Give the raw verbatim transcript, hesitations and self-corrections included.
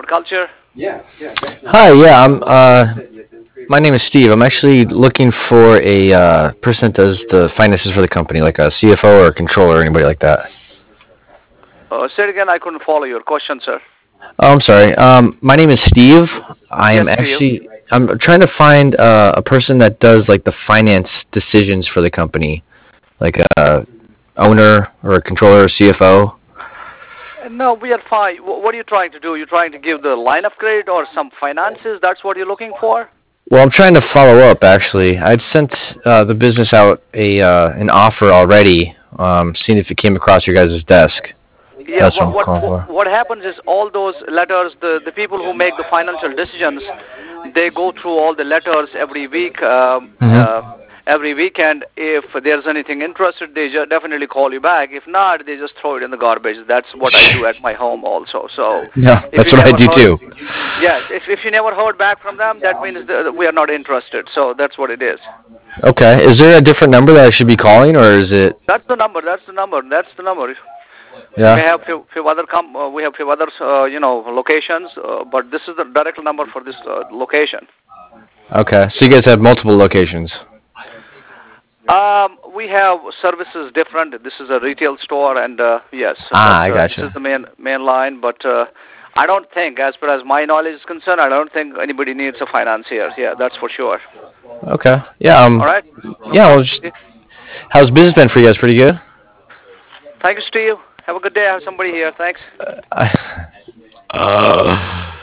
Culture. Hi, yeah, I'm. Uh, my name is Steve. I'm actually looking for a uh, person that does the finances for the company, like a C F O or a controller or anybody like that. Uh, say it again. I couldn't follow your question, sir. Oh, I'm sorry. Um, my name is Steve. I Yes, am Steve. actually. I'm trying to find uh, a person that does like the finance decisions for the company, like a owner or a controller or C F O. Uh, No, we are fine. Wh- What are you trying to do? You're trying to give the line of credit or some finances? That's what you're looking for? Well, I'm trying to follow up. Actually, I'd sent uh, the business out a uh, an offer already, um, seeing if it came across your guys' desk. Yeah. That's what What I'm what calling what for. what happens is all those letters, the the people who make the financial decisions, they go through all the letters every week. Um, uh, Hmm. every weekend, if there's anything interested, they ju- definitely call you back. If not, they just throw it in the garbage. That's what I do at my home also. So, Yeah, if that's you what I never do heard, too. yes, if if you never heard back from them, that means that we are not interested. So that's what it is. Okay, is there a different number that I should be calling, or is it? That's the number. That's the number. That's the number. We may Yeah. have few, few other com- uh, we have few other uh, you know locations, uh, but this is the direct number for this uh, location. Okay, so you guys have multiple locations. Um, we have services different. This is a retail store, and uh, yes, but Ah, I uh, this is gotcha. the main main line. But uh, I don't think, as far as my knowledge is concerned, I don't think anybody needs a financier. Yeah, that's for sure. Okay. Yeah. All Um. right, no Yeah. Well, problem. just Steve. how's business been for you guys? Pretty good. Thank you, Steve. Have a good day. I have somebody here. Thanks. Uh,